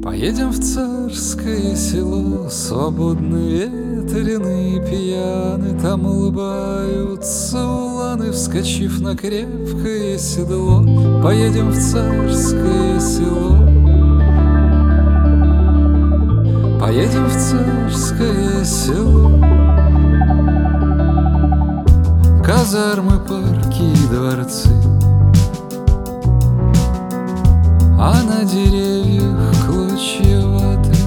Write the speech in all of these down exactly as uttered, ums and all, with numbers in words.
Поедем в царское село, свободный, ветреный, пьяный. Там улыбаются уланы, вскочив на крепкое седло. Поедем в царское село, поедем в царское село. Казармы, парки и дворцы, а на деревьях клочья ваты,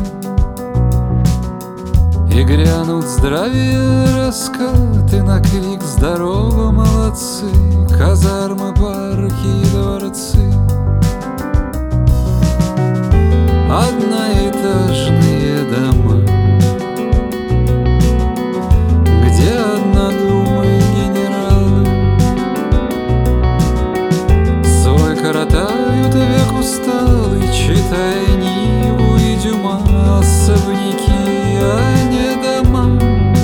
и грянут здравия раскаты на крик «Здорово, молодцы!» Казармы, парки и дворцы, одноэтажные дома, где однодумые генералы свой коротают век усталый, читая Ниву и Дюма. Особняки, а не дома.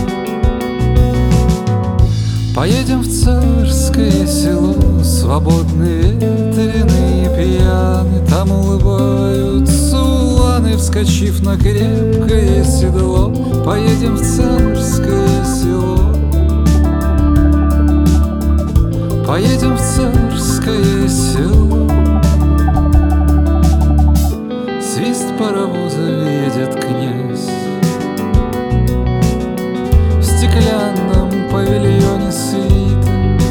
Поедем в царское село, свободный, ветреный, пьяный. Там улыбаются уланы, вскочив на крепкое седло. Поедем в царское село, поедем в царское село. Свист паровоза едет князь в стеклянном павильоне свита,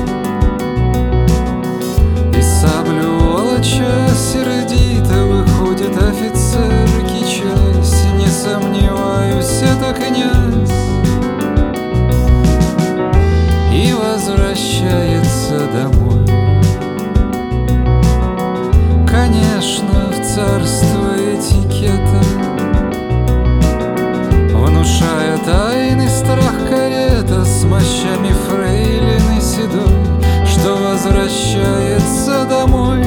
и саблю волоча сердито выходит офицер кичась. Не сомневаюсь, это князь, и возвращается домой. Конечно, в царство этикета, внушая тайный страх карета с мощами фрейлины седой, что возвращается домой.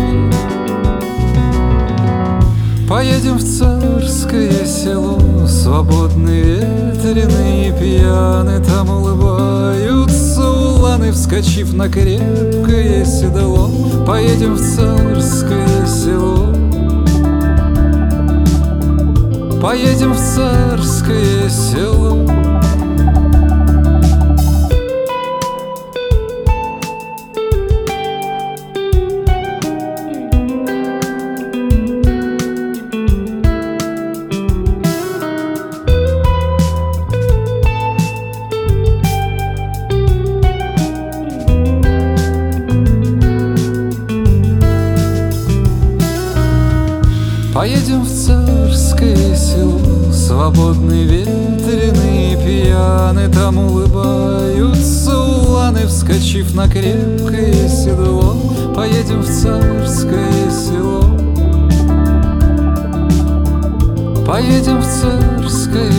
Поедем в царское село, свободный, ветреный, пьяный. Там улыбаются уланы, вскочив на крепкое седло. Поедем в царское село, поедем в царское село. Поедем в царское село, свободный, ветреный, пьяный. Там улыбаются уланы, вскочив на крепкое седло. Поедем в царское село, поедем в царское